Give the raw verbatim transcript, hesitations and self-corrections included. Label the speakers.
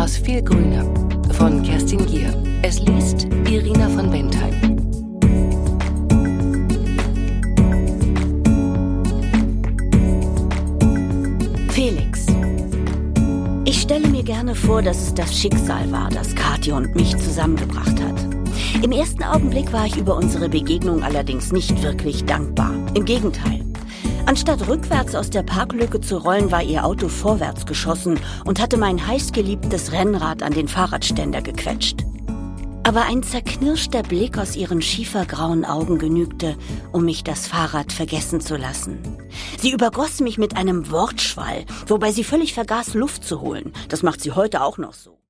Speaker 1: etwas viel grüner von Kerstin Gier. Es liest Irina von Bentheim.
Speaker 2: Felix. Ich stelle mir gerne vor, dass es das Schicksal war, das Katja und mich zusammengebracht hat. Im ersten Augenblick war ich über unsere Begegnung allerdings nicht wirklich dankbar. Im Gegenteil. Anstatt rückwärts aus der Parklücke zu rollen, war ihr Auto vorwärts geschossen und hatte mein heißgeliebtes Rennrad an den Fahrradständer gequetscht. Aber ein zerknirschter Blick aus ihren schiefergrauen Augen genügte, um mich das Fahrrad vergessen zu lassen. Sie übergoss mich mit einem Wortschwall, wobei sie völlig vergaß, Luft zu holen. Das macht sie heute auch noch so.